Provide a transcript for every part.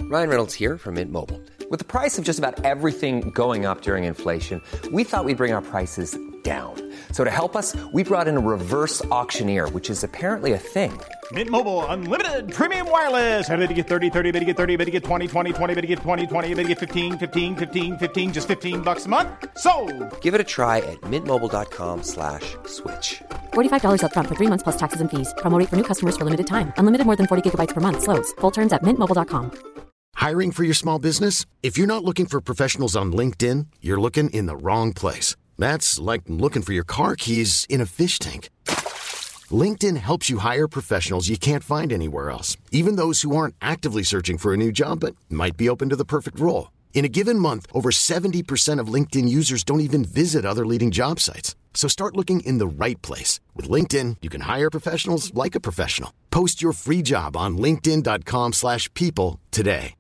Ryan Reynolds here from Mint Mobile. With the price of just about everything going up during inflation, we thought we'd bring our prices down. So to help us, we brought in a reverse auctioneer, which is apparently a thing. Mint Mobile Unlimited Premium Wireless. How to get 30, 30, bit to get 30, bit to get 20, 20, 20, bit to get 20, 20, bit to get 15, 15, 15, 15, just $15 a month? Sold! Give it a try at mintmobile.com/switch. $45 up front for 3 months plus taxes and fees. Promo rate for new customers for limited time. Unlimited more than 40 gigabytes per month. Slows full terms at mintmobile.com. Hiring for your small business? If you're not looking for professionals on LinkedIn, you're looking in the wrong place. That's like looking for your car keys in a fish tank. LinkedIn helps you hire professionals you can't find anywhere else, even those who aren't actively searching for a new job but might be open to the perfect role. In a given month, over 70% of LinkedIn users don't even visit other leading job sites. So start looking in the right place. With LinkedIn, you can hire professionals like a professional. Post your free job on linkedin.com/people today.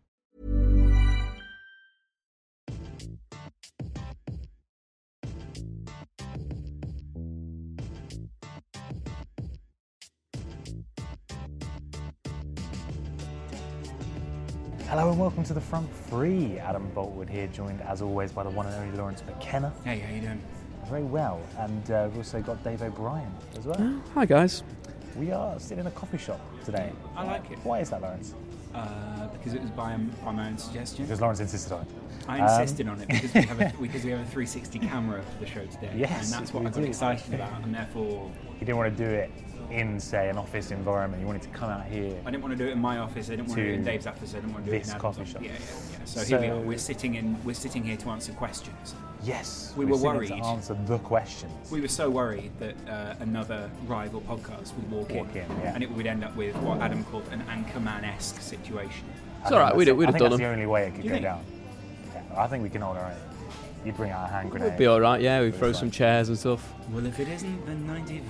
Hello and welcome to the Front Three. Adam Boltwood here, joined as always by the one and only Lawrence McKenna. Hey, how you doing? Very well, and we've also got Dave O'Brien as well. Hi guys. We are sitting in a coffee shop today. I like it. Why is that, Lawrence? Because it was by my own suggestion. Because Lawrence insisted on it. I insisted on it because we have a 360 camera for the show today. Yes, and that's what I got excited about, and therefore you didn't want to do it in, say, an office environment. You wanted to come out here. I didn't want to do it in my office. I didn't want to do it in Dave's office. I didn't want to do it in Adam's coffee office. shop. Yeah. So here we are. We're sitting here to answer questions. Yes, we were worried to answer the questions. We were so worried that another rival podcast would walk in, and it would end up with what Adam called an Anchorman-esque situation. It's all right. We'd have done that's them. the only way it could go down. Yeah, I think we can hold our own. You'd bring out a hand grenade. We'd be all right. Yeah, we'd throw some chairs and stuff. Well, if it isn't the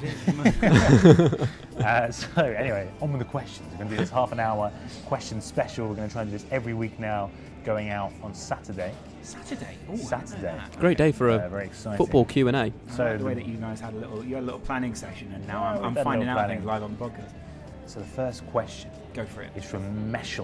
95th. So anyway, on with the questions. We're going to do this half an hour question special. We're going to try and do this every week now, going out on Saturday. Saturday. Great day for a very exciting football Q&A. So the way that you guys had a little planning session, and now I'm finding out things live on the podcast. So the first question, go for it, is from Meshel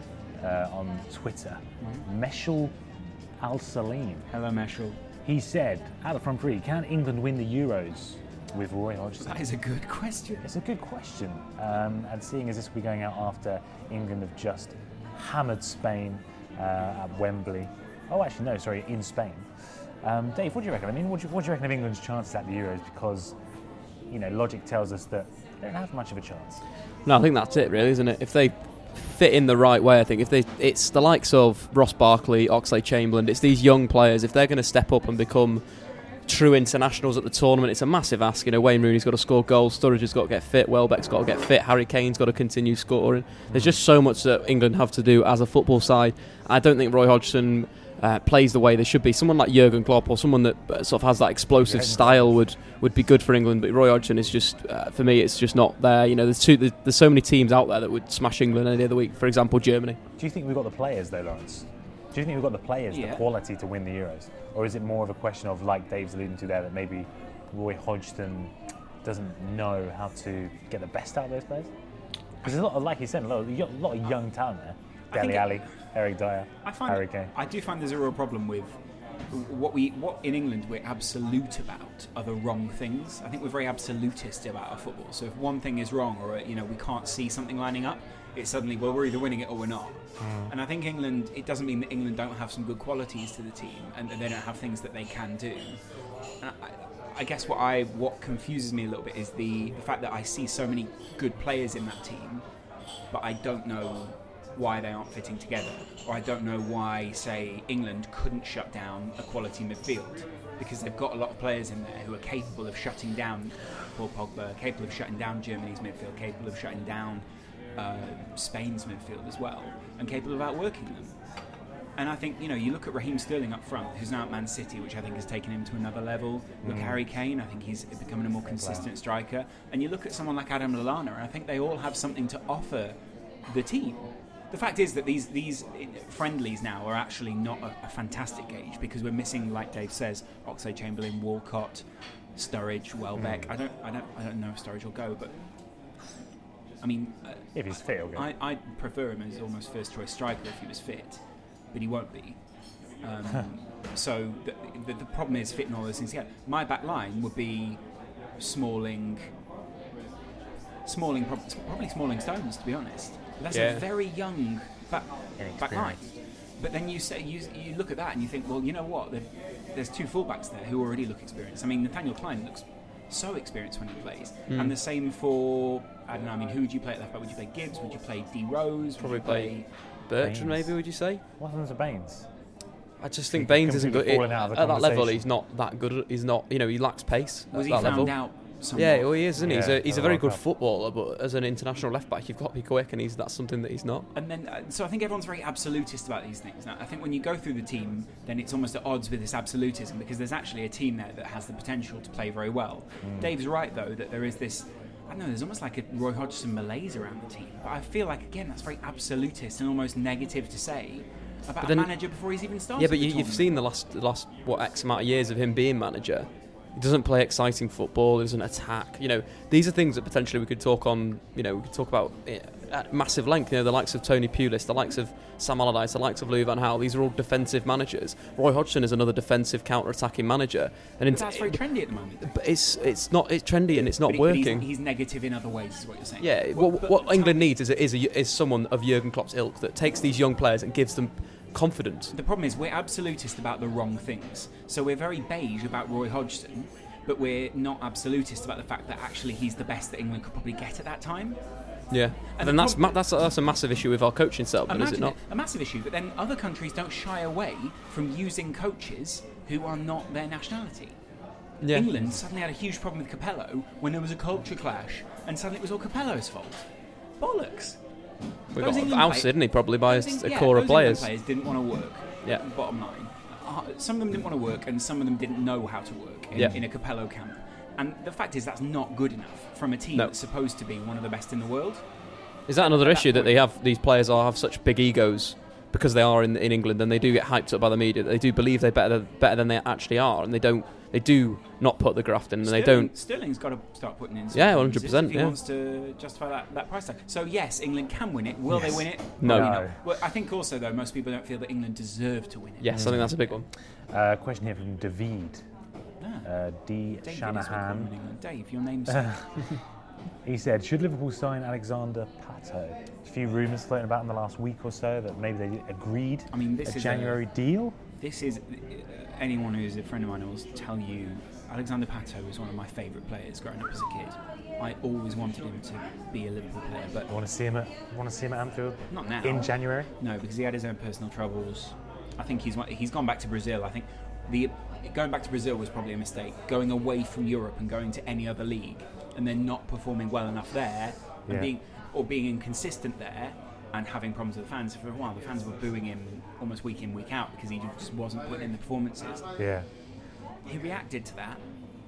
on Twitter. Meshel Al-Salim. Hello, Meshel. He said, at the Front Three, can England win the Euros with Roy Hodgson? That is a good question. It's a good question. And seeing as this will be going out after England have just hammered Spain at Wembley. Oh, actually, no, sorry, in Spain. Dave, what do you reckon? I mean, what do you reckon of England's chances at the Euros? Because, logic tells us that they don't have much of a chance. No, I think that's it, really, isn't it? If they fit in the right way, I think it's the likes of Ross Barkley, Oxlade-Chamberlain, it's these young players. If they're going to step up and become true internationals at the tournament, it's a massive ask. Wayne Rooney's got to score goals, Sturridge has got to get fit, Welbeck's got to get fit, Harry Kane's got to continue scoring. There's just so much that England have to do as a football side. I don't think Roy Hodgson plays the way they should be. Someone like Jurgen Klopp or someone that sort of has that explosive style would be good for England, but Roy Hodgson is just, for me, it's just not there. There's so many teams out there that would smash England any other week. For example, Germany. Do you think we've got the players though, Lawrence? Do you think we've got the players, the quality to win the Euros? Or is it more of a question of, like Dave's alluding to there, that maybe Roy Hodgson doesn't know how to get the best out of those players? Because there's a lot of, like you said, a lot of young talent there. Dele Alli, Eric Dyer, Harry Kane. I do find there's a real problem with what in England we're absolute about are the wrong things. I think we're very absolutist about our football. So if one thing is wrong, or we can't see something lining up, it's suddenly, well, we're either winning it or we're not. And I think England, it doesn't mean that England don't have some good qualities to the team and they don't have things that they can do. And I guess what confuses me a little bit is the fact that I see so many good players in that team, but I don't know why they aren't fitting together, or I don't know why, say, England couldn't shut down a quality midfield, because they've got a lot of players in there who are capable of shutting down Paul Pogba, capable of shutting down Germany's midfield, capable of shutting down Spain's midfield as well, and capable of outworking them. And I think, you look at Raheem Sterling up front, who's now at Man City, which I think has taken him to another level. Look at Harry Kane, I think he's becoming a more consistent striker. And you look at someone like Adam Lallana, and I think they all have something to offer the team. The fact is that these friendlies now are actually not a fantastic gauge, because we're missing, like Dave says, Oxlade-Chamberlain, Walcott, Sturridge, Welbeck. I don't know if Sturridge will go, but I mean, if he's fit, he'll go. I'd prefer him as almost first choice striker if he was fit, but he won't be. So the problem is fit and all those things. Yeah, my back line would be Smalling, probably Smalling Stones, to be honest. But that's a very young back line. But then you look at that and you think, well, you know what? There's two fullbacks there who already look experienced. I mean, Nathaniel Klein looks so experienced when he plays, and the same for, I don't know. I mean, who would you play at left back? Would you play Gibbs? Would you play D Rose? Probably play Bertrand, maybe. Would you say? What happens to Baines? I just think Baines isn't good at that level. He's not that good. He's not. He lacks pace. Was at he that found level. out? Somewhat? Yeah, well, he is, isn't he? He's a very good Cup. footballer, but as an international left back, you've got to be quick, and that's something that he's not. And then, so I think everyone's very absolutist about these things. Now, I think when you go through the team, then it's almost at odds with this absolutism, because there's actually a team there that has the potential to play very well. Dave's right, though, that there is this, I don't know, there's almost like a Roy Hodgson malaise around the team. But I feel like, again, that's very absolutist and almost negative to say about a manager before he's even started. Yeah, but you've seen the last what X amount of years of him being manager. He doesn't play exciting football. He doesn't attack. These are things that potentially we could talk on. We could talk about at massive length. The likes of Tony Pulis, the likes of Sam Allardyce, the likes of Louis van Gaal. These are all defensive managers. Roy Hodgson is another defensive counter-attacking manager. And that's very trendy at the moment. But it's not. It's trendy and it's not working. But he's negative in other ways, is what you're saying. Yeah. What England needs is someone of Jurgen Klopp's ilk that takes these young players and gives them confidence. The problem is we're absolutist about the wrong things. So we're very beige about Roy Hodgson, but we're not absolutist about the fact that actually he's the best that England could probably get at that time. Yeah, and then that's a massive issue with our coaching setup, is it not? A massive issue, but then other countries don't shy away from using coaches who are not their nationality. Yeah. England suddenly had a huge problem with Capello when there was a culture clash, and suddenly it was all Capello's fault. Bollocks. We got ousted, didn't he, probably by a core of players. Those England players didn't want to work. Yeah. Bottom line, some of them didn't want to work, and some of them didn't know how to work in a Capello camp. And the fact is, that's not good enough from a team that's supposed to be one of the best in the world. Is that another issue that these players have such big egos because they are in England, and they do get hyped up by the media? They do believe they're better than they actually are, and they do not put the graft in, and they don't. Sterling's got to start putting in. 100%. If he wants to justify that price tag. So yes, England can win it. Will they win it? No. Not. Well, I think also though most people don't feel that England deserve to win it. Yes, I think that's a big one. Question here from David. D. Dave Shanahan. Dave, your name's. He said, should Liverpool sign Alexander Pato? A few rumours floating about in the last week or so that maybe they agreed a January deal. This is anyone who's a friend of mine will tell you Alexander Pato was one of my favourite players growing up as a kid. I always wanted him to be a Liverpool player, but I want to see him at Anfield. Not now. In January? No, because he had his own personal troubles. I think he's gone back to Brazil. I think going back to Brazil was probably a mistake. Going away from Europe and going to any other league and then not performing well enough there and being inconsistent there and having problems with the fans. For a while, the fans were booing him almost week in, week out because he just wasn't putting in the performances. Yeah. He reacted to that.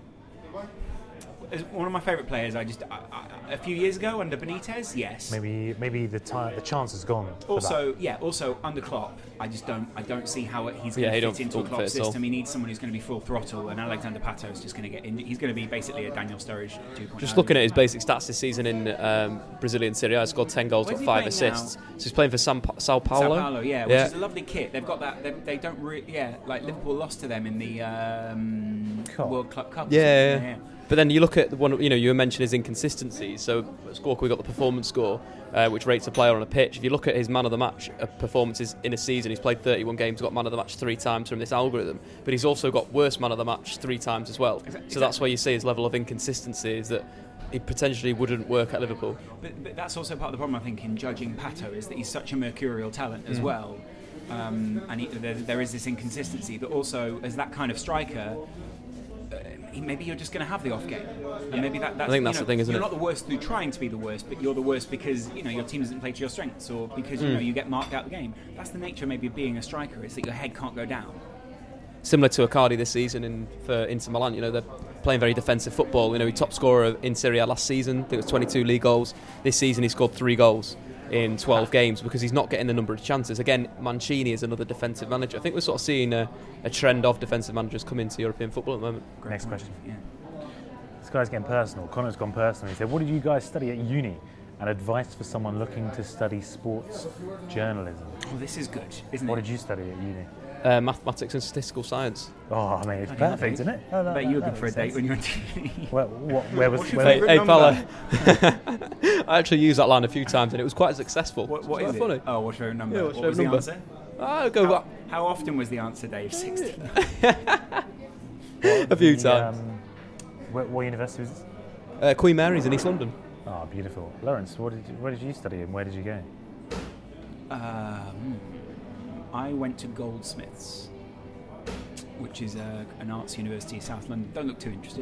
As one of my favourite players, a few years ago under Benitez, yes. Maybe the chance is gone. Also under Klopp, I don't see how he's going to fit into a Klopp system. He needs someone who's going to be full throttle, and Alexander Pato is just going to get in. He's going to be basically a Daniel Sturridge 2.0. Just looking at his basic stats this season in Brazilian Serie A, he's scored 10 goals, got 5 assists. So he's playing for Sao Paulo. Sao Paulo, which is a lovely kit. They've got that. They don't like Liverpool lost to them in the World Club Cup. Yeah. But then you look at one, you mentioned his inconsistencies. So at Scorecard we got the performance score, which rates a player on a pitch. If you look at his man of the match performances in a season, he's played 31 games, got man of the match 3 times from this algorithm. But he's also got worst man of the match 3 times as well. So that's where you see his level of inconsistency is that he potentially wouldn't work at Liverpool. But that's also part of the problem, I think, in judging Pato is that he's such a mercurial talent as well. And there is this inconsistency. But also, as that kind of striker, maybe you're just going to have the off game, and maybe that's. I think that's the thing, isn't it? You're not the worst through trying to be the worst, but you're the worst because your team doesn't play to your strengths, or because you get marked out the game. That's the nature maybe of being a striker, is that your head can't go down. Similar to Icardi this season for Inter Milan, they're playing very defensive football. He top scorer in Serie A last season. I think it was 22 league goals. This season he scored 3 goals in 12 games because he's not getting the number of chances. Again, Mancini is another defensive manager. I think we're sort of seeing a trend of defensive managers come into European football at the moment. Next question. Yeah. This guy's getting personal. Connor's gone personal. He said, what did you guys study at uni? And advice for someone looking to study sports journalism. Oh, this is good, isn't it? What did you study at uni? Mathematics and statistical sance. Oh, I mean, it's perfect, isn't it? I bet you were good for a date when you went to uni. Where was What's your where, favourite Hey, number? fella. I actually used that line a few times and it was quite successful. What It's is quite it? funny. Oh, what's your favourite number? Yeah, what's what your was the favourite answer? I'll go back How often was the answer, Dave? 16. a few times. What university was this? Queen Mary's in East London. Oh, beautiful. Lawrence, where did you study and where did you go? I went to Goldsmiths, which is an arts university in South London. Don't look too interested.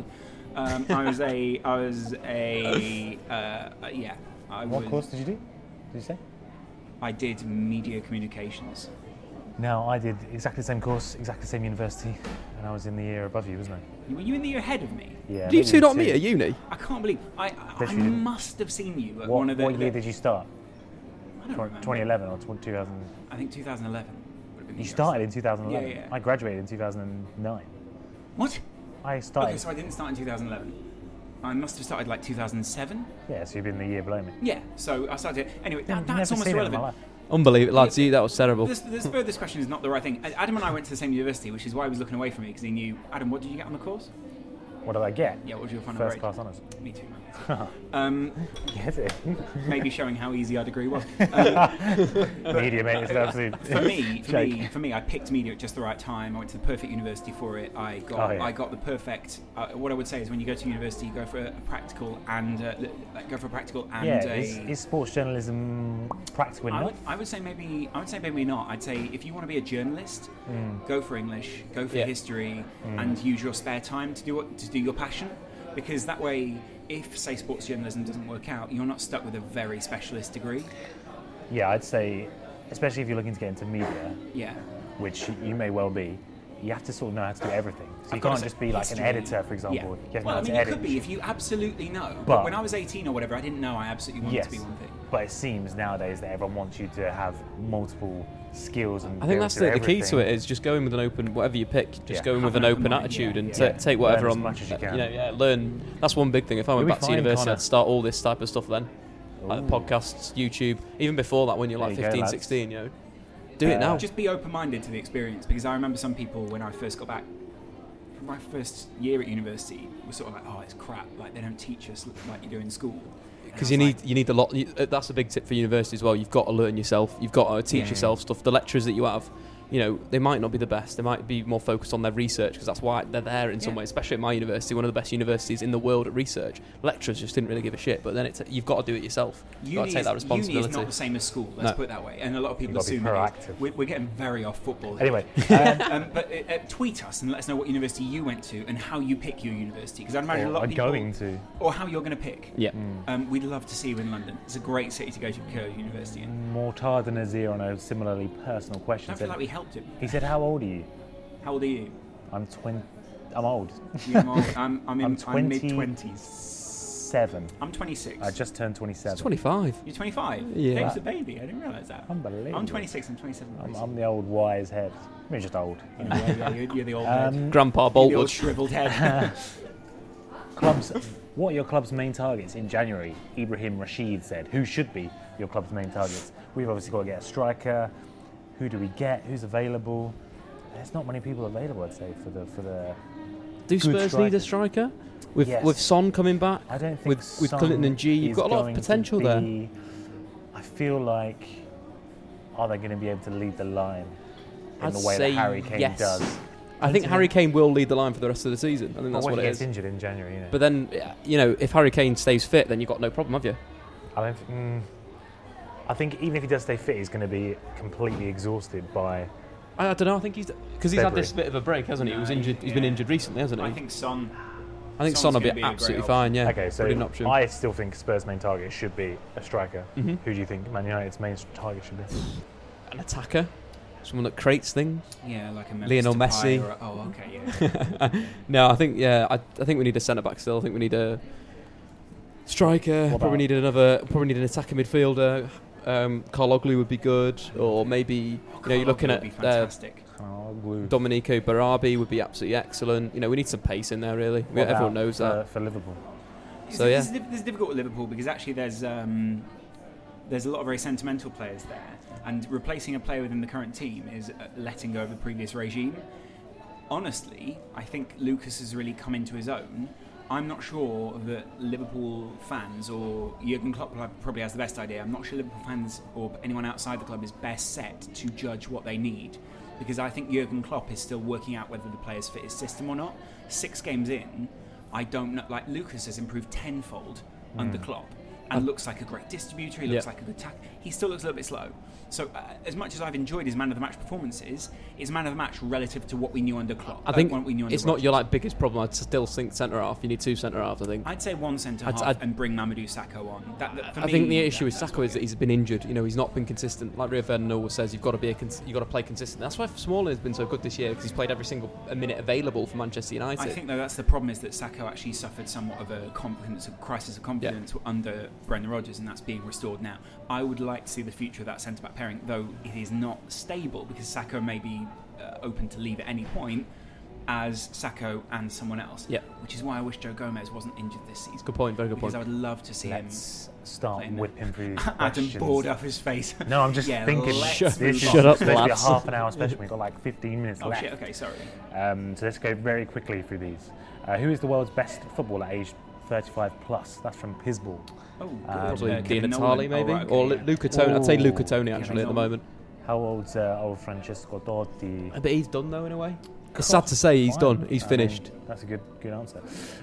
What course did you do? Did you say? I did media communications. No, I did exactly the same course, exactly the same university, and I was in the year above you, wasn't I? Were you in the year ahead of me? Yeah. Do you maybe two not two. meet at uni? I can't believe I Bet you didn't. must have seen you at What, one of the. what year did you start? I don't remember. 2011 or 2000? I think 2011. Would have been the You year started in 2011. Yeah. I graduated in 2009. What? I started. Okay, so I didn't start in 2011. I must have started like 2007. Yeah, so you've been the year below me. Yeah, so I started. Anyway, I've that's never almost seen it in my irrelevant. life. Unbelievable, lads. That was terrible. This furthest question is not the right thing. Adam and I went to the same university, which is why he was looking away from me because he knew. Adam, what did you get on the course? What did I get? Yeah, what was your final First grade? class honours. Me too, man. Get it? Maybe showing how easy our degree was. Media, mate, it's an absolute For me, I picked media at just the right time. I went to the perfect university for it. I got the perfect. What I would say is, when you go to university, you go for a practical and is sports journalism practical enough? I would say maybe not. I'd say if you want to be a journalist, go for English, go for history, and use your spare time to do your passion, because that way, if say sports journalism doesn't work out, you're not stuck with a very specialist degree. Yeah, I'd say, especially if you're looking to get into media, Yeah. which you may well be, you have to sort of know how to do everything. So you I've got can't to just say, be like an history- editor, for example. Yeah. You have to know Well, how I mean, to you edit. could be if you absolutely know. But- when I was 18 or whatever, I didn't know I absolutely wanted to be one thing. But it seems nowadays that everyone wants you to have multiple skills and I think be that's able to the do key to it everything. is just going with an open, whatever you pick, just Yeah. going with Have an an open open mind, attitude yeah, and yeah. take whatever Learn as on, much as you can. learn. That's one big thing. If I went You'll be back to fine, university, Connor. I'd start all this type of stuff then. Like podcasts, YouTube, even before that when you're like There you go, 15, lads. 16, do it now. Just be open-minded to the experience, because I remember some people when I first got back, my first year at university was sort of like, oh, it's crap. Like they don't teach us like you do in school. Because you need a lot. That's a big tip for university as well. You've got to learn yourself. You've got to teach yourself stuff. The lecturers that you have, they might not be the best. They might be more focused on their research, because that's why they're there in some way. Especially at my university, one of the best universities in the world at research. Lecturers just didn't really give a shit. But then you've got to do it yourself. You've got to take that responsibility. Uni is not the same as school. Let's put it that way. And a lot of people You've got to be assume it is. proactive. We're getting very off football. Anyway, But tweet us and let us know what university you went to and how you pick your university. Because I'd imagine a lot of people... going to. Or how you're going to pick. Yeah. We'd love to see you in London. It's a great city to go to university in. Mortada Nazir on a similarly personal question I feel said, like we helped him. he said, how old are you? How old are you? I'm 20. I'm old. I'm mid-20s. 27. I'm 26. I just turned 27. It's 25. You're 25? Yeah. Dave's a baby. I didn't realise that. Unbelievable. I'm 26. I'm 27. I'm the old wise head. I mean, just old. You're the old head. Grandpa You're the old Boltwood. shriveled head. Clubs. What are your club's main targets in January? Ibrahim Rashid said. Who should be your club's main targets? We've obviously got to get a striker. Who do we get? Who's available? There's not many people available, I'd say, for the. Do good Spurs need a striker. striker? With Son coming back, I don't think with Son Clinton and G, you've is got a lot of going to potential there. be- I feel like, are they going to be able to lead the line in I'd the way say that Harry Kane yes. does? I think Harry Kane will lead the line for the rest of the season. I think that's Well, what he it gets is. injured in January, But then, if Harry Kane stays fit, then you've got no problem, have you? I think even if he does stay fit, he's going to be completely exhausted by. I don't know. I think he's had this bit of a break, hasn't he? He was injured. He's been injured recently, hasn't he? I think Son. I think Son's Son will gonna be be a great absolutely option. fine. Yeah. Okay, so Brilliant option. I still think Spurs' main target should be a striker. Mm-hmm. Who do you think Man United's main target should be? An attacker, someone that creates things. Yeah, like a Lionel Memphis Depay Messi. or okay, yeah. No, I think I think we need a centre back still. I think we need a striker. What Probably about- need an attacking midfielder. Carl Ogley would be good, or maybe you're looking Would be at fantastic. Blue. Domenico Barabi would be absolutely excellent. We need some pace in there, really. What Everyone about knows that. for Liverpool. So yeah, This is difficult with Liverpool because actually there's a lot of very sentimental players there, and replacing a player within the current team is letting go of the previous regime. Honestly, I think Lucas has really come into his own. I'm not sure that Liverpool fans or Jurgen Klopp probably has the best idea. I'm not sure Liverpool fans or anyone outside the club is best set to judge what they need, because I think Jurgen Klopp is still working out whether the players fit his system or not. 6 games in, I don't know. Like, Lucas has improved tenfold under Klopp and looks like a great distributor. He looks like a good tackler. He still looks a little bit slow. So as much as I've enjoyed his man of the match performances, it's man of the match relative to what we knew under Klopp. I think it's not your biggest problem. I'd still think centre half. You need 2 centre halves. I think. I'd say 1 centre half and bring Mamadou Sakho on. I think the issue with Sakho is that he's been injured. He's not been consistent. Like Rio Ferdinand always says, you've got to play consistent. That's why Smalling has been so good this year, because he's played every single minute available for Manchester United. I think though that's the problem, is that Sakho actually suffered somewhat of a crisis of confidence under Brendan Rodgers, and that's being restored now. I would like to see the future of that centre back pairing, though it is not stable, because Sakho may be open to leave at any point as Sakho and someone else. Yeah. Which is why I wish Joe Gomez wasn't injured this season. Good point, very good because point. I would love to see Let's start whipping through these Adam questions. bored off his face. No, I'm just thinking. Shut this up, is supposed to be a lads. half an hour special. We've got like 15 minutes Oh left. shit, okay, sorry. So let's go very quickly through these. Who is the world's best footballer aged 35 plus? That's from Pisball. Oh, good. Probably Kevin Dina Nolan. Tali, maybe, Oh, right, okay, or yeah. Luca Toni. I'd say Luca Toni actually at the moment. How old's old Francesco Totti? But he's done though in a way. It's sad to say he's done. He's finished. That's a good answer.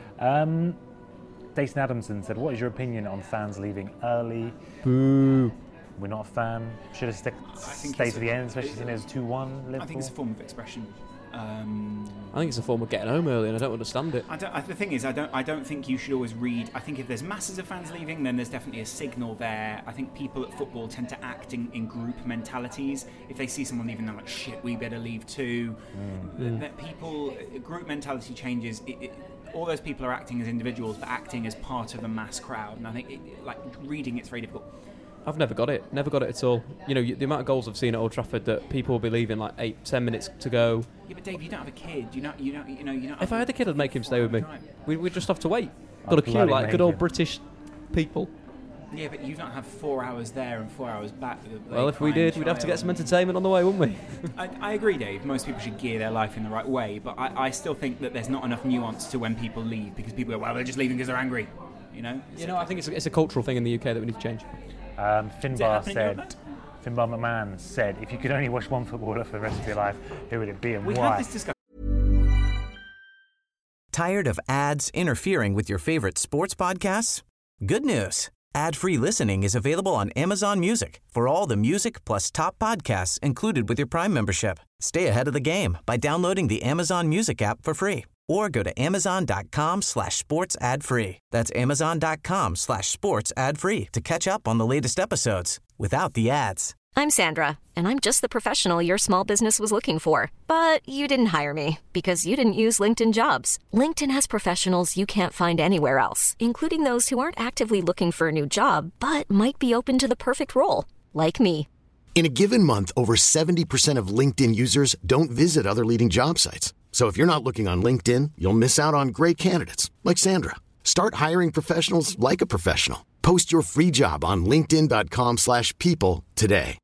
Jason Adamson said, "What is your opinion on fans leaving early?" Boo. We're not a fan. Should have stayed to the end, especially since it was 2-1 Liverpool. I think it's a form of expression. I think it's a form of getting home early, and I don't understand it. The thing is, I don't think you should always read. I think if there's masses of fans leaving, then there's definitely a signal there. I think people at football tend to act in group mentalities. If they see someone leaving, they're like, "Shit, we better leave too." That group mentality changes. All those people are acting as individuals, but acting as part of a mass crowd. And I think, reading it's very difficult. I've never got it at all. The amount of goals I've seen at Old Trafford that people will be leaving like 8-10 minutes to go. Yeah, but Dave, you don't have a kid. You don't. If I had a kid, I'd make him stay with me. We'd just have to wait. I'd Got a queue bloody like make good old him. British people. Yeah, but you don't have 4 hours there and 4 hours back. Well, if we did, we'd have to get some entertainment on the way, wouldn't we? I agree, Dave. Most people should gear their life in the right way, but I still think that there's not enough nuance to when people leave, because people go, "Well, they're just leaving because they're angry." I think it's a cultural thing in the UK that we need to change. Finbar McMahon said, "If you could only watch one footballer for the rest of your life, who would it be and We why?" had this discussion. Tired of ads interfering with your favorite sports podcasts? Good news. Ad-free listening is available on Amazon Music for all the music plus top podcasts included with your Prime membership. Stay ahead of the game by downloading the Amazon Music app for free, or go to amazon.com/sports ad free. That's amazon.com/sports ad free to catch up on the latest episodes without the ads. I'm Sandra, and I'm just the professional your small business was looking for. But you didn't hire me because you didn't use LinkedIn Jobs. LinkedIn has professionals you can't find anywhere else, including those who aren't actively looking for a new job, but might be open to the perfect role, like me. In a given month, over 70% of LinkedIn users don't visit other leading job sites. So if you're not looking on LinkedIn, you'll miss out on great candidates like Sandra. Start hiring professionals like a professional. Post your free job on linkedin.com/people today.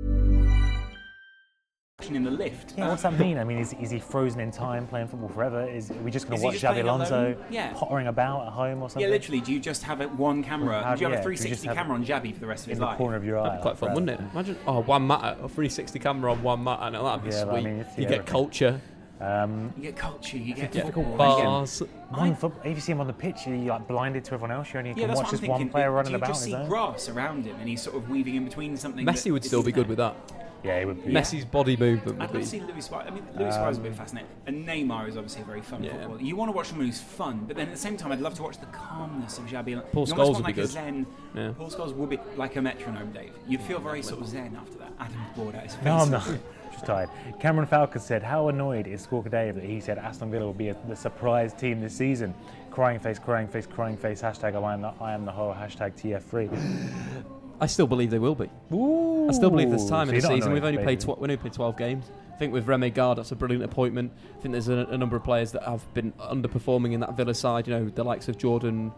In the lift. Yeah, what's that mean? I mean, is he frozen in time playing football forever? Are we just going Is to he watch just Xabi playing Alonso alone? Yeah. pottering about at home or something? Yeah, literally. Do you just have one camera? Do you have a do you just 360 have camera on Xabi for the rest of in his the life? corner of your eye? That'd be quite fun, wouldn't it? Imagine, one matter, a 360 camera on one matter. Now that'd be Yeah, sweet. but I mean, it's you the get everything. culture. You get culture, you get difficult football. question. Bars. If you see him on the pitch, are you like blinded to everyone else? You only Yeah, can that's watch what I'm this thinking. one player running Do you about just on see his own. grass around him, and he's sort of weaving in between something? Messi that would still be isn't good there? with that. Yeah, he would be. Messi's body movement I'd would love to be. see Luis Suarez. I mean, Luis Suarez is a bit fascinating. And Neymar is obviously a very fun footballer. You want to watch someone who's fun, but then at the same time, I'd love to watch the calmness of Xabi. Paul You almost Scholes want would be like a good. Zen. Yeah. Paul Scholes would be like a metronome, Dave. You'd feel very sort of zen after that. Adam's bored out his face. No, I'm not. Just tired. Cameron Falcon said, "How annoyed is Squawka Dave that he said Aston Villa will be the surprise team this season? Crying face, crying face, crying face. Hashtag I am the whole. Hashtag TF3. I still believe they will be. Ooh. I still believe there's time So in the you're not season. We've annoyed, only basically. played 12 games. I think with Remy Gard, that's a brilliant appointment. I think there's a number of players that have been underperforming in that Villa side. The likes of Jordan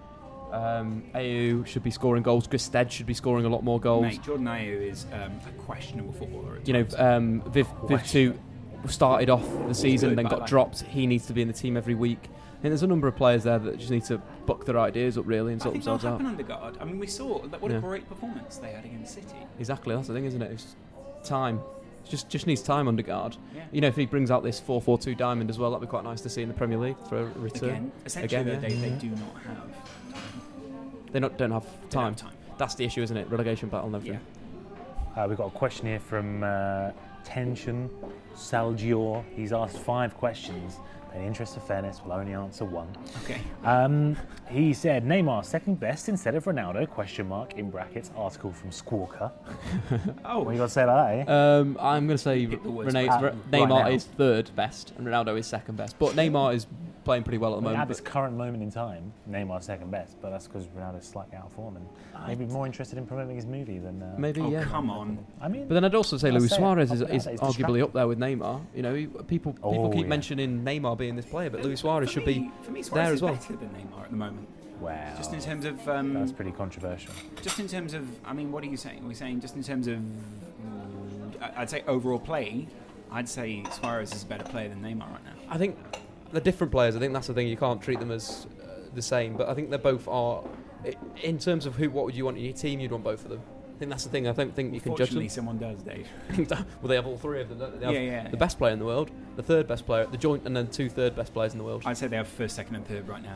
Ayew should be scoring goals. Gusted should be scoring a lot more goals. Mate, Jordan Ayew is a questionable footballer. Viv 2 started off the season, good, then got dropped. He needs to be in the team every week. I think there's a number of players there that just need to buck their ideas up really and sort themselves out. I think that'll happen under Gard. I mean, we saw what a great performance they had against City. Exactly, that's the thing, isn't it? It's time. Just needs time under Gard. Yeah. If he brings out this 4-4-2 diamond as well, that'd be quite nice to see in the Premier League for a return. Essentially, they do not have time. Don't have time. That's the issue, isn't it? Relegation battle and everything. Yeah. We've got a question here from Tension Salgior. He's asked 5 questions. In the interest of fairness, we'll only answer 1. Okay. He said, Neymar second best instead of Ronaldo, in brackets, article from Squawker. Oh. What you got to say about that, I'm going to say Neymar is third best and Ronaldo is second best. But Neymar is playing pretty well at the moment. At this current moment in time, Neymar's second best, but that's because Ronaldo's slightly out of form and maybe more interested in promoting his movie than... come on. I mean, but then I'd also say Luis Suarez is arguably up there with Neymar. People keep mentioning Neymar being this player, but Luis Suarez should be there as well. Better than Neymar at the moment. Wow. Just in terms of... that's pretty controversial. Just in terms of... I mean, what are you saying? Are we saying just in terms of... I'd say overall play, I'd say Suarez is a better player than Neymar right now. I think they're different players. I think that's the thing. You can't treat them as the same, but I think they both are... In terms of what would you want in your team, you'd want both of them. I think that's the thing. I don't think you can judge them. Someone does, Dave. Well, they have all 3 of them, don't they? They have the best player in the world, the third best player, the joint, and then 2 third best players in the world. I'd say they have first, second, and third right now.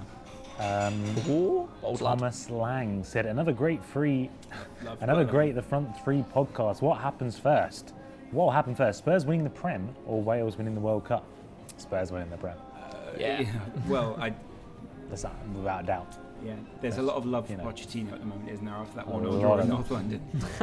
Thomas Lang said, another great The Front 3 podcast. What happens first? What will happen first? Spurs winning the Prem or Wales winning the World Cup? Spurs winning the Prem. Well, that's without a doubt. Yeah, there's a lot of love for Pochettino at the moment, isn't there, after that 1-0 draw in North London?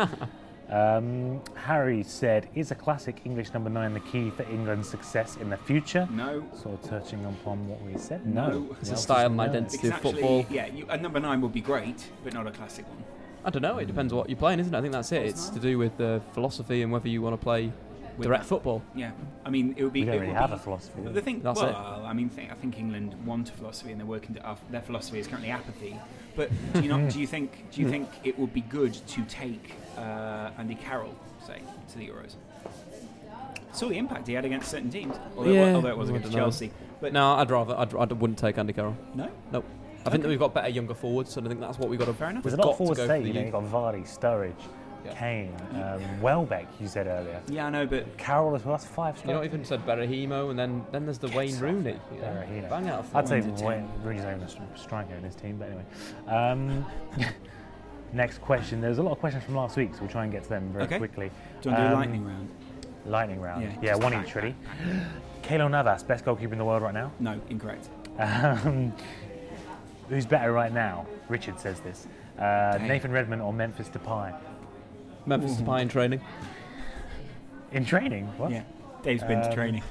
Harry said, is a classic English number 9 the key for England's success in the future? No. Sort of touching upon what we said. No. It's a style and identity of football. Yeah, a number 9 would be great, but not a classic one. I don't know, it depends on what you're playing, isn't it? I think that's it. It's to do with philosophy and whether you want to play direct football. Yeah, I mean, it would be... We don't really have a philosophy. I think England want a philosophy and they're working to... their philosophy is currently apathy. But do you think it would be good to take Andy Carroll, say, to the Euros? Saw the impact he had against certain teams, although it was against Chelsea. But no, I wouldn't take Andy Carroll. No? Nope. I think that we've got better younger forwards, and I think that's what we've got to... Fair enough. There's a lot of forwards to say. You've got Vardy, Sturridge, Kane, Welbeck, you said earlier. Yeah, I know, but... Carroll as well, that's 5 strikers. You not even said Berahino, and then there's the Wayne Rooney. Berahino. Bang out of I'd say Rooney's not even a striker in his team, but anyway. Next question. There's a lot of questions from last week, so we'll try and get to them very quickly. Do you want to do a lightning round? Lightning round? Yeah, one each, really. Keylor Navas, best goalkeeper in the world right now? No, incorrect. Who's better right now? Richard says this. Nathan Redmond or Memphis Depay? Memphis Depay in training. In training? What? Yeah. Dave's been to training.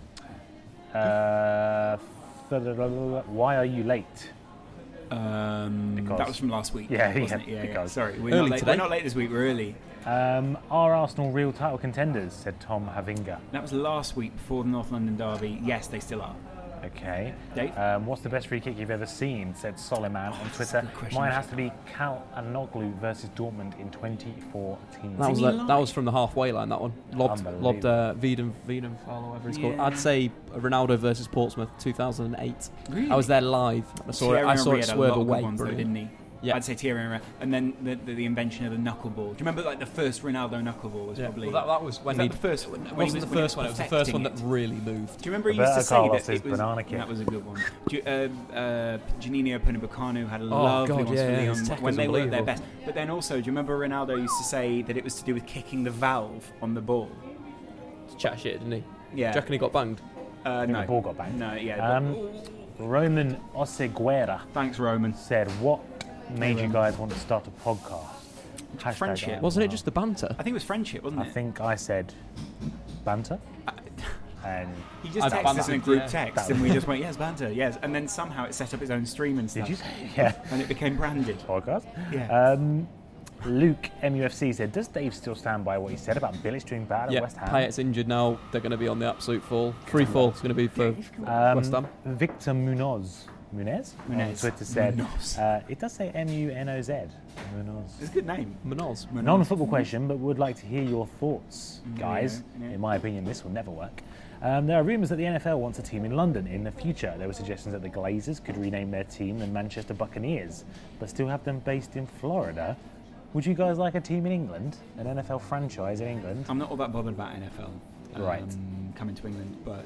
Why are you late? That was from last week. Wasn't it? Yeah. Sorry, we're not late this week. We're early. Are Arsenal real title contenders? Said Tom Havinga. That was last week before the North London derby. Yes, they still are. Okay. Dave? What's the best free kick you've ever seen? Said Soliman on Twitter. Mine has to be Calhanoglu versus Dortmund in 2014. That was from the halfway line, that one. Lobbed Wiedenthal, whatever he's called. I'd say Ronaldo versus Portsmouth 2008. Really? I was there live. I saw it swerve away. Though, didn't he? Yeah. I'd say Thierry Henry. And then the invention of the knuckleball. Do you remember the first Ronaldo knuckleball was probably... Well, that was when he... the first one? It wasn't the first one, it was the first one that really moved. Do you remember he used to say that it was... banana kick. That was a good one. Janino Pernambucano had a lovely one for Leon when they were at their best. But then also, do you remember Ronaldo used to say that it was to do with kicking the valve on the ball? Chat shit, didn't he? Yeah. Do you reckon he got banged? No. The ball got banged. No, yeah. Roman Oseguera. Thanks, Roman. Said, what made you guys want to start a podcast? Friendship. Wasn't it just the banter? I think it was friendship, wasn't it? I think I said banter. And he just texted us in a group text, and we just went, yes, banter, yes. And then somehow it set up its own stream and stuff. Did you say? Yeah. And it became branded. Podcast? Yeah. Luke MUFC said, does Dave still stand by what he said about Bilic doing bad at West Ham? Payet's injured now. They're going to be on the absolute fall. Free fall is going to be for West Ham. Victor Munoz Munez on Munez. Twitter said, Munoz. it does say M-U-N-O-Z. Munoz. It's a good name. Munoz. Non-football question, but would like to hear your thoughts, guys. Yeah. In my opinion, this will never work. There are rumours that the NFL wants a team in London in the future. There were suggestions that the Glazers could rename their team the Manchester Buccaneers, but still have them based in Florida. Would you guys like a team in England, an NFL franchise in England? I'm not all that bothered about NFL Right. coming to England, but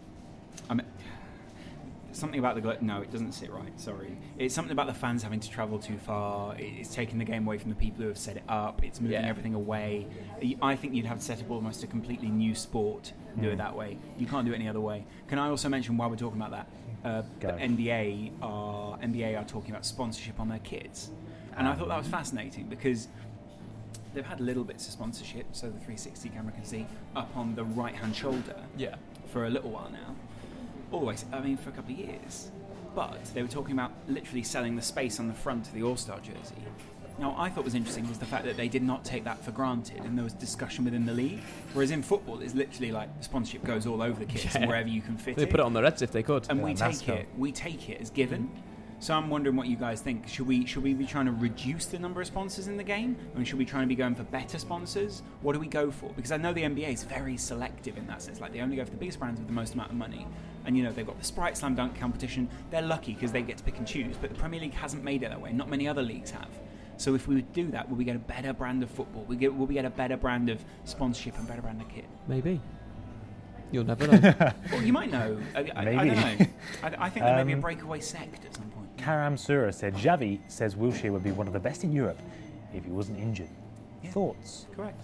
something about no, it doesn't sit right. Sorry, it's something about the fans having to travel too far. It's taking the game away from the people who have set it up. It's moving everything away. I think you'd have to set up almost a completely new sport and do it that way. You can't do it any other way. Can I also mention, while we're talking about that, the NBA are talking about sponsorship on their kits, and I thought that was fascinating because they've had little bits of sponsorship, so the 360 camera can see up on the right-hand shoulder for a little while now. Always, I mean, for a couple of years. But they were talking about literally selling the space on the front of the All-Star jersey. Now, I thought was interesting was the fact that they did not take that for granted, and there was discussion within the league. Whereas in football, it's literally like sponsorship goes all over the kits and wherever you can fit They put it on the Reds if they could. And we take it as given. So I'm wondering what you guys think. Should we be trying to reduce the number of sponsors in the game? Or should we try and be going for better sponsors? What do we go for? Because I know the NBA is very selective in that sense. Like, they only go for the biggest brands with the most amount of money. And, you know, they've got the Sprite Slam Dunk competition. They're lucky because they get to pick and choose. But the Premier League hasn't made it that way. Not many other leagues have. So if we would do that, will we get a better brand of football? Will we get a better brand of sponsorship and better brand of kit? Maybe. You'll never know. Well, you might know. I don't know. I think there may be a breakaway sect at some point. Karam Sura said, Xavi says Wilshere would be one of the best in Europe if he wasn't injured. Thoughts? Correct.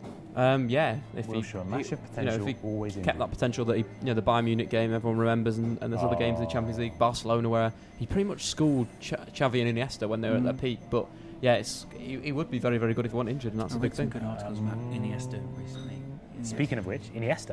If Wilshere, massive potential, if he always kept injured. that potential that the Bayern Munich game everyone remembers, and there's other games in the Champions League, Barcelona, where he pretty much schooled Xavi and Iniesta when they were at their peak. But yeah, he would be very, very good if he wasn't injured, and that's a big thing. Good articles about Iniesta recently. Speaking of which, Iniesta.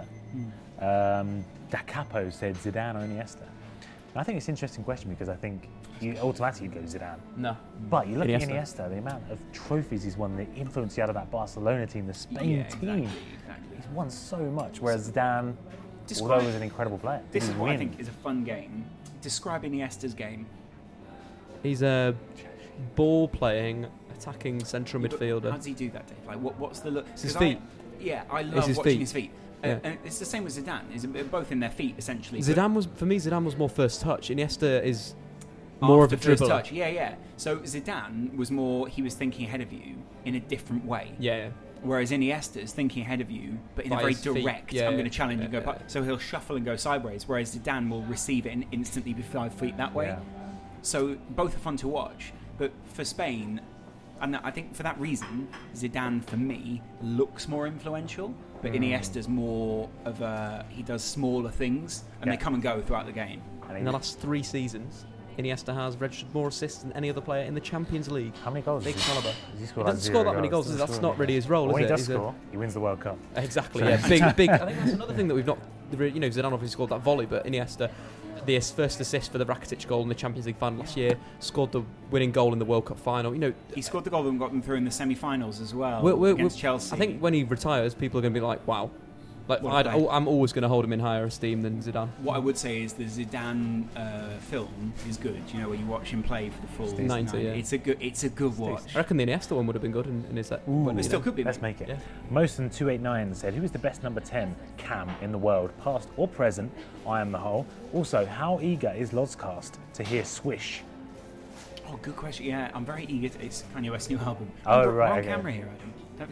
Da Capo said Zidane or Iniesta. And I think it's an interesting question because I think you automatically go Zidane. No. But you look Iniesta. at Iniesta, the amount of trophies he's won, the influence he had of that Barcelona team, the Spain team. Exactly. He's won so much, whereas Zidane, although he was an incredible player, This is didn't what I win. think is a fun game. Describe Iniesta's game. He's a ball-playing, attacking central Yeah, but midfielder. How does he do that, Dave? Like, what's the look? It's his 'Cause feet. I It's love his watching feet. his feet. Yeah. And it's the same with Zidane. Is both in their feet essentially. Zidane was more first touch. Iniesta is more of a first dribbler. touch. Yeah. So Zidane was more. He was thinking ahead of you in a different way. Yeah. Whereas Iniesta is thinking ahead of you, but in a By very his feet. direct. Yeah, I'm yeah. going to challenge and go. Yeah. So he'll shuffle and go sideways. Whereas Zidane will receive it and instantly be 5 feet that way. Yeah. So both are fun to watch. But for Spain, and I think for that reason, Zidane for me looks more influential. But Iniesta's more of he does smaller things and they come and go throughout the game. In the last 3 seasons, Iniesta has registered more assists than any other player in the Champions League. How many goals? Big does he caliber. Does he He score doesn't score that many goals. That's not really his role, When is he it? does score, he wins the World Cup. Exactly. Yeah. Big. I think that's another thing that we've not. Zidane obviously scored that volley, but Iniesta, the first assist for the Rakitic goal in the Champions League final last year, scored the winning goal in the World Cup final. He scored the goal and got them through in the semi-finals as well against Chelsea. I think when he retires, people are going to be like, "Wow." Like What a player. I'm always going to hold him in higher esteem than Zidane. What I would say is the Zidane film is good. You know, where you watch him play for the full 90, yeah. It's a good watch. I reckon the Iniesta one would have been good in his set. It still could be. Let's make it. Yeah. Mosen289 said, who is the best number 10 cam in the world, past or present? I am the whole. Also, how eager is Lozcast to hear Swish? Oh, good question. Yeah, I'm very eager to. It's Kanye West's new album. Oh, We're right, on okay. camera here, Adam.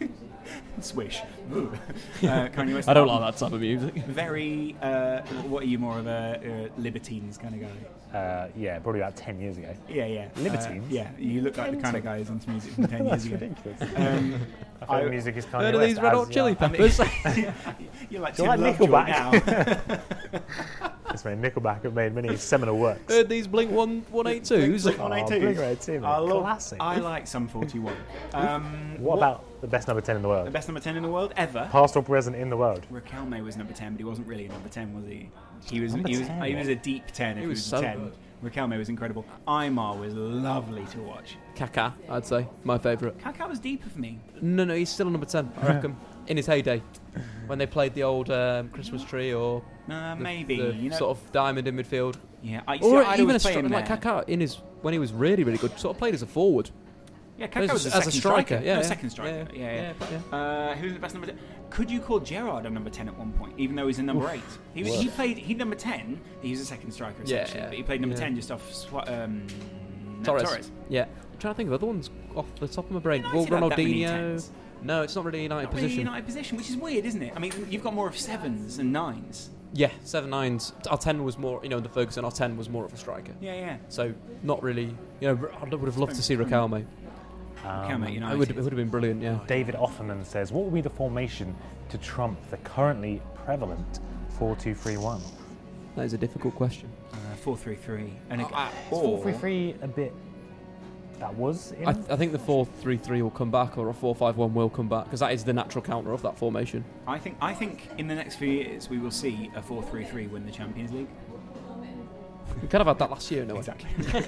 Swish. Kanye West. I don't like that type of music. Very. What are you, more of a libertines kind of guy? Yeah, probably about 10 years ago. Yeah. Libertines? Yeah, you look like the kind of guy who's into music from 10 years That's ago. ridiculous. I thought music is Kanye Heard of West, these Red Hot as, Chili yeah. Peppers? You're like Do Tim you like Lovejoy Nickelback? now. That's right, Nickelback have made many seminal works. Heard these Blink 182s? Blink 182s. Blink-182, classic. I like Sum 41. What about the best number 10 in the world? The best number 10 in the world ever? Past or present in the world? Riquelme was number 10, but he wasn't really a number 10, was he? He was Number 10, he was a deep 10 if he was was so a 10. good. Riquelme was incredible. Aymar was lovely to watch. Kaká, I'd say. My favourite. Kaká was deeper for me. No, he's still a number 10, I reckon. In his heyday. When they played the old Christmas tree or Maybe. the you know, sort of diamond in midfield. Yeah, or even like Kaká when he was really, really good, sort of played as a forward. Yeah, Kaká was as a striker. Yeah, second striker. Yeah. Who's the best number 10? Could you call Gerrard a number 10 at one point, even though he's a number 8? He number 10. He was a second striker essentially, but he played number 10 just off Torres. Yeah, I'm trying to think of other ones off the top of my brain. Ronaldinho. No, it's not really a United position. Really United position, which is weird, isn't it? I mean, you've got more of 7s and 9s. Yeah, 7, 9s. Our 10 was more, under Ferguson, our 10 was more of a striker. Yeah. So, not really, I would have loved to see Riquelme. United. It would have been brilliant, yeah. David Offerman says, what will be the formation to trump the currently prevalent 4-2-3-1? That is a difficult question. 4-3-3. And 4-3-3 a bit... That was in? I think the 4-3-3 will come back, or a 4-5-1 will come back, because that is the natural counter of that formation. I think in the next few years we will see a 4-3-3 win the Champions League. We kind of had that last year, no? Exactly.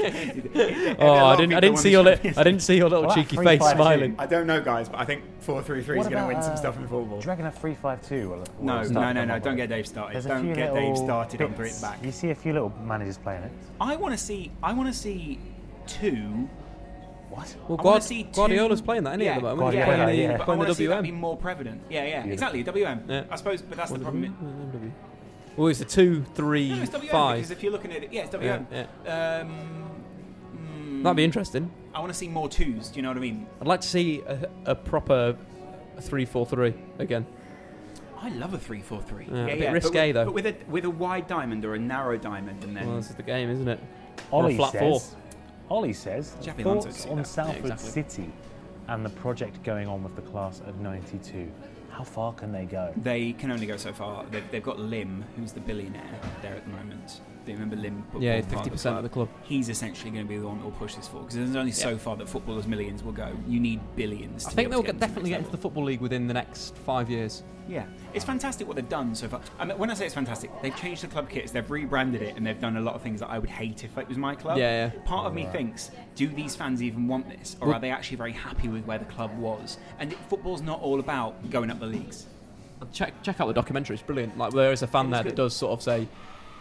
I didn't see your little cheeky face smiling. I don't know, guys, but I think 4-3-3 is going to win some stuff in football. Do you reckon a 3-5-2? No. Don't get Dave started. Don't get Dave started on bits back. You see a few little managers playing it. I want to see two. What? Well, Guardiola's playing that, isn't he, at the moment? Guardiola, but I want to see that be more prevalent. Yeah, exactly. WM. Yeah. I suppose, but that's the problem. Well, it's a 2-3-5. It's WM, because if you're looking at it, it's WM. Yeah. That'd be interesting. I want to see more 2s. Do you know what I mean? I'd like to see a proper 3-4-3 again. I love a 3-4-3. A bit risque, though. But with a wide diamond or a narrow diamond, and then. Well, this is the game, isn't it? Ollie or a flat 4. Ollie says, thoughts on Salford City and the project going on with the class of 92. How far can they go? They can only go so far. They've got Lim, who's the billionaire there at the moment. Do you remember Lim? Yeah, 50% of the club. He's essentially going to be the one that will push this forward, because there's only so far that footballers' millions will go. You need billions. I think they'll definitely get into the Football League within the next 5 years. Yeah, it's fantastic what they've done so far. I mean, when I say it's fantastic, they've changed the club kits, they've rebranded it, and they've done a lot of things that I would hate if it was my club. Yeah. Part of me thinks, do these fans even want this, or are they actually very happy with where the club was? And football's not all about going up the leagues. Check out the documentary; it's brilliant. Like, there is a fan there that does sort of say,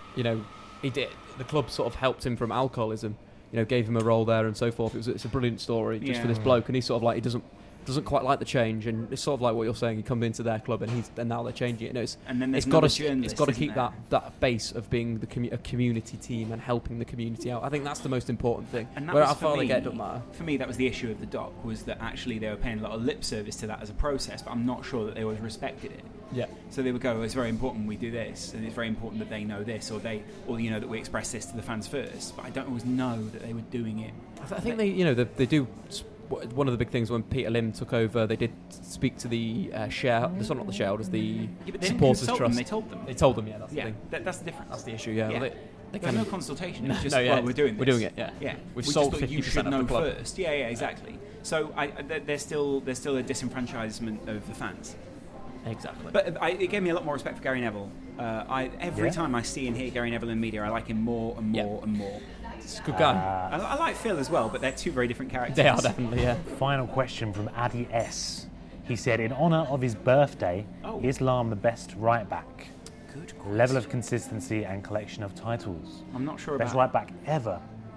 the club sort of helped him from alcoholism, gave him a role there and so forth. It's a brilliant story just for this bloke, and he's sort of like, he doesn't quite like the change, and it's sort of like what you're saying. He comes into their club, and now they're changing it. And then it's got to keep that base of being a community team and helping the community out. I think that's the most important thing. And where how far they get doesn't matter. For me, that was the issue of the doc, was that actually they were paying a lot of lip service to that as a process, but I'm not sure that they always respected it. Yeah. So they would go, it's very important we do this, and it's very important that they know this, or that we express this to the fans first. But I don't always know that they were doing it. I think they do. One of the big things when Peter Lim took over, they did speak to the shareholders, not the shareholders, the supporters trust. They told them. They told them, yeah. That's the thing. That's the difference. That's the issue. Yeah. Well, there's no consultation. It's just we're doing this. We're doing it. Yeah. We've sold just 50% you should of know the club first. Yeah, exactly. So there's still a disenfranchisement of the fans. Exactly. But it gave me a lot more respect for Gary Neville. Every time I see and hear Gary Neville in media, I like him more and more and more. He's a good guy. I like Phil as well, but they're two very different characters. They are definitely, yeah. Final question from Addy S. He said, in honour of his birthday, is Lahm the best right back? Good question. Level of consistency and collection of titles. I'm not sure best about... right back ever.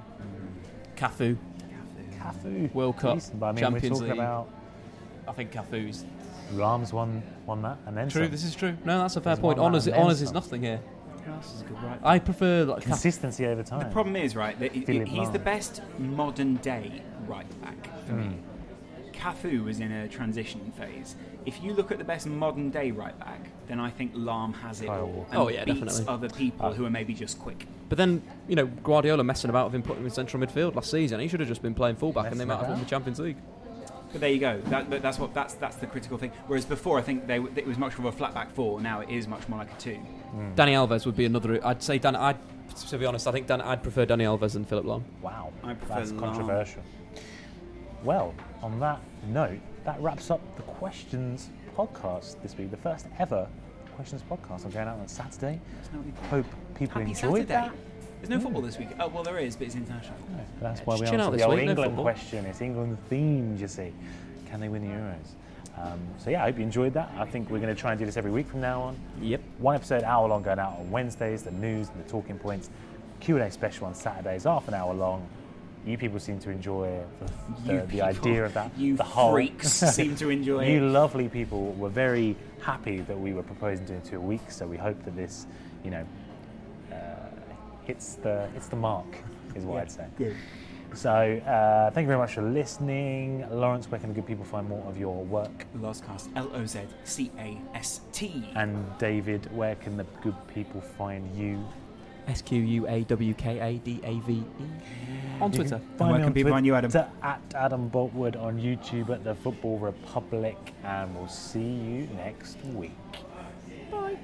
Cafu. World Cup. Champions League. I think Cafu's. Lahm's won that, and then true. some. This is true. No, that's a fair point. Honours is nothing here. Is a good right back. I prefer consistency over time. The problem is, right, that he's the best modern day right back for me. Cafu was in a transition phase. If you look at the best modern day right back, then I think Lahm has it all. And beats definitely. Other people who are maybe just quick. But then, Guardiola messing about with him, putting him in central midfield last season. He should have just been playing fullback, and they might have won the Champions League. But there you go. That's the critical thing. Whereas before, I think it was much more of a flat back 4. Now it is much more like a 2. Dani Alves would be another. I'd say to be honest, I think I'd prefer Dani Alves than Philipp Lahm. Wow, that's controversial. Well, on that note, that wraps up the Questions podcast this week. The first ever Questions podcast. I'm going out on Saturday. Hope people enjoyed that. There's no football this week. Oh, well, there is, but it's international football. No, that's why we answered the old England question. It's England themed, you see. Can they win the Euros? So yeah, I hope you enjoyed that. I think we're going to try and do this every week from now on. Yep. One episode hour long going out on Wednesdays, the news and the talking points. Q&A special on Saturdays, half an hour long. You people seem to enjoy the idea of that. You the whole freaks seem to enjoy it. You lovely people were very happy that we were proposing to do it in 2 weeks, so we hope that this, hits the mark, is what I'd say. Good. So, thank you very much for listening. Lawrence, where can the good people find more of your work? Lozcast, Lozcast. And David, where can the good people find you? SQUAWKADAVE on Twitter. Where can people find you, Adam? At Adam Boltwood on YouTube, at the Football Republic, and we'll see you next week. Bye.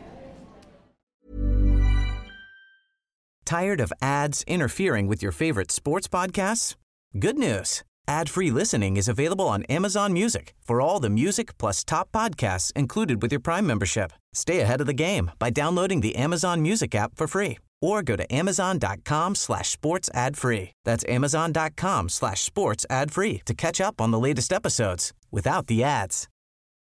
Tired of ads interfering with your favorite sports podcasts? Good news. Ad-free listening is available on Amazon Music for all the music plus top podcasts included with your Prime membership. Stay ahead of the game by downloading the Amazon Music app for free or go to amazon.com/sports ad free. That's amazon.com/sports ad free to catch up on the latest episodes without the ads.